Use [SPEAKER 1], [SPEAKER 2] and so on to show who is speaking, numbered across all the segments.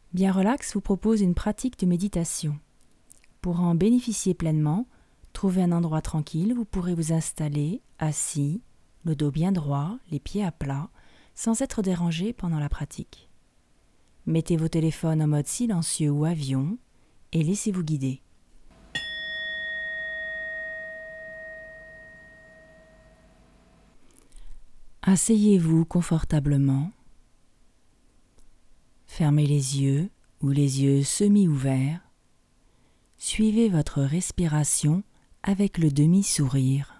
[SPEAKER 1] Bien Relax vous propose une pratique de méditation. Pour en bénéficier pleinement, trouvez un endroit tranquille où vous pourrez vous installer, assis, le dos bien droit, les pieds à plat, sans être dérangé pendant la pratique. Mettez vos téléphones en mode silencieux ou avion et laissez-vous guider. Asseyez-vous confortablement. Fermez les yeux ou les yeux semi-ouverts. Suivez votre respiration avec le demi-sourire.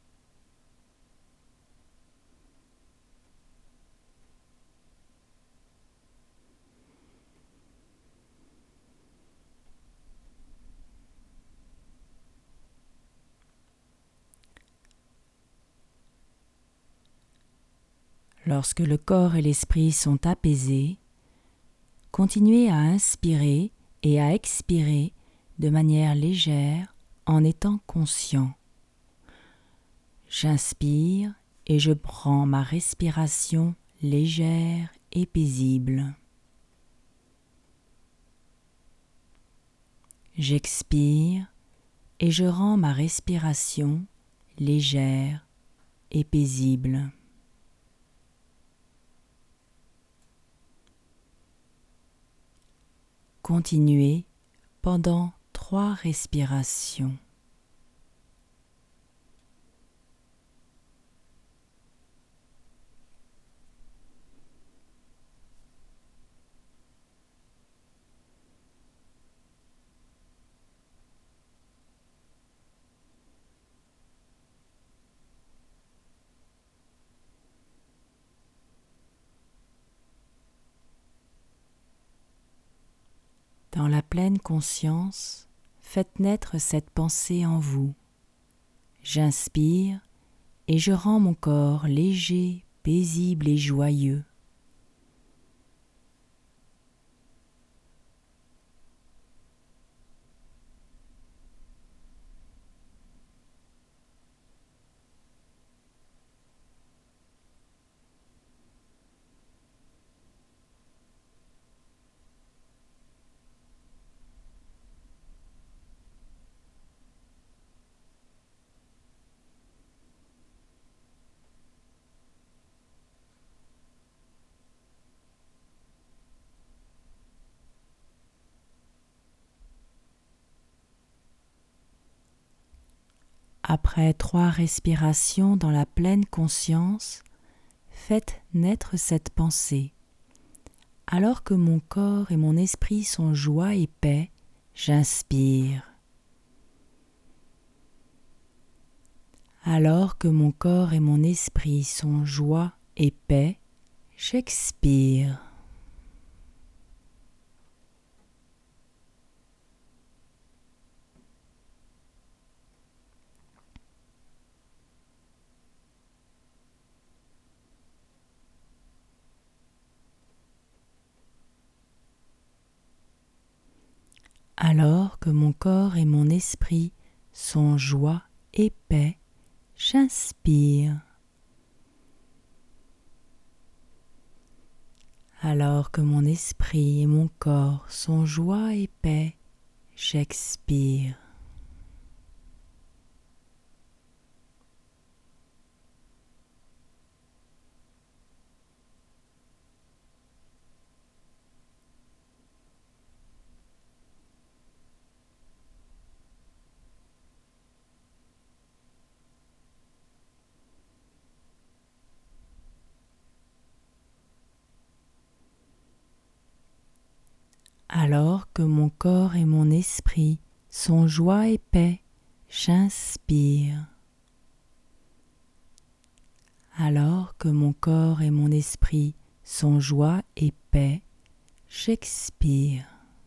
[SPEAKER 1] Lorsque le corps et l'esprit sont apaisés, continuez à inspirer et à expirer de manière légère en étant conscient. J'inspire et je prends ma respiration légère et paisible. J'expire et je rends ma respiration légère et paisible. Continuez pendant 3 respirations. Dans la pleine conscience, faites naître cette pensée en vous. J'inspire et je rends mon corps léger, paisible et joyeux. Après 3 respirations dans la pleine conscience, faites naître cette pensée. Alors que mon corps et mon esprit sont joie et paix, j'inspire. Alors que mon corps et mon esprit sont joie et paix, j'expire. Alors que mon corps et mon esprit sont joie et paix, j'inspire. Alors que mon esprit et mon corps sont joie et paix, j'expire. Alors que mon corps et mon esprit sont joie et paix, j'inspire. Alors que mon corps et mon esprit sont joie et paix, j'expire.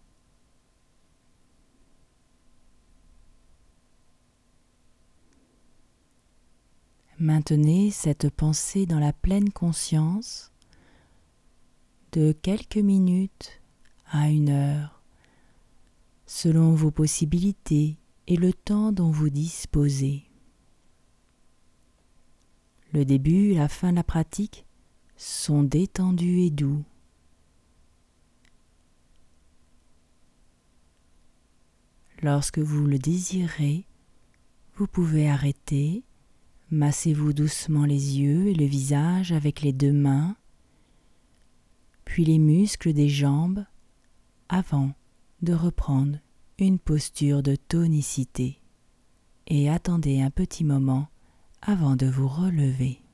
[SPEAKER 1] Maintenez cette pensée dans la pleine conscience de quelques minutes à 1 heure, selon vos possibilités et le temps dont vous disposez. Le début et la fin de la pratique sont détendus et doux. Lorsque vous le désirez, vous pouvez arrêter, massez-vous doucement les yeux et le visage avec les 2 mains, puis les muscles des jambes avant de reprendre une posture de tonicité et attendez un petit moment avant de vous relever.